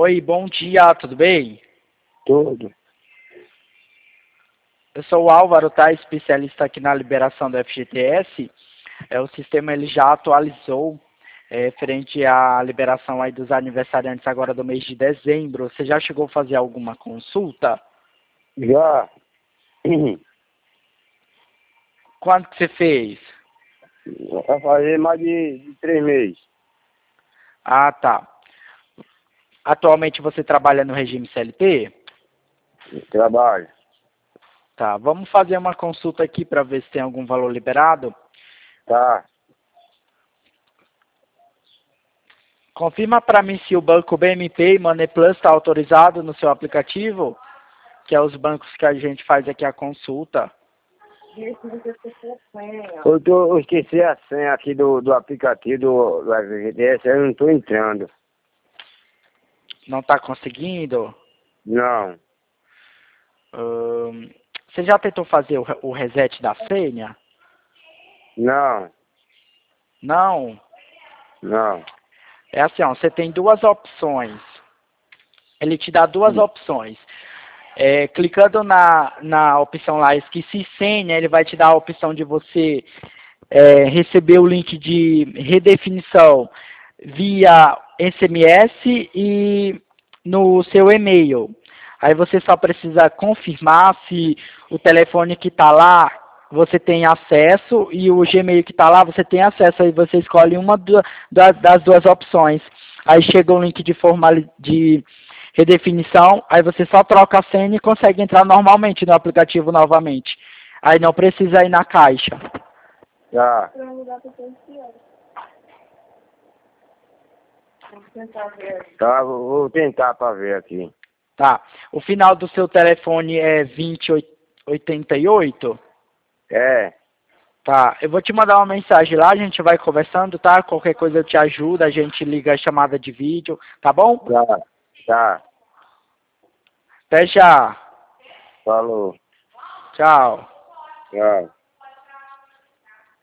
Oi, bom dia, tudo bem? Tudo. Eu sou o Álvaro, tá? Especialista aqui na liberação do FGTS. O sistema ele já atualizou frente à liberação aí dos aniversariantes agora do mês de dezembro. Você já chegou a fazer alguma consulta? Já. Quando que você fez? Vai fazer mais de 3 meses. Ah, tá. Atualmente você trabalha no regime CLT? Trabalho. Tá, vamos fazer uma consulta aqui para ver se tem algum valor liberado. Tá. Confirma para mim se o banco BMP e Money Plus está autorizado no seu aplicativo, que é os bancos que a gente faz aqui a consulta. Eu esqueci a senha aqui do aplicativo do FGTS, eu não estou entrando. Não está conseguindo? Não. Você já tentou fazer o reset da senha? Não. Não? Não. É assim, ó, você tem duas opções. Ele te dá duas opções. Clicando na opção lá, esqueci senha, ele vai te dar a opção de você receber o link de redefinição via SMS e no seu e-mail. Aí você só precisa confirmar se o telefone que está lá você tem acesso e o Gmail que está lá você tem acesso. Aí você escolhe uma das duas opções. Aí chega o link de redefinição, aí você só troca a senha e consegue entrar normalmente no aplicativo novamente. Aí não precisa ir na caixa. Tá. Tá, vou tentar para ver aqui. Tá. O final do seu telefone é 2088? É. Tá. Eu vou te mandar uma mensagem lá, a gente vai conversando, tá? Qualquer coisa eu te ajudo, a gente liga a chamada de vídeo, tá bom? Tá. Tá. Até já. Falou. Tchau. Tchau.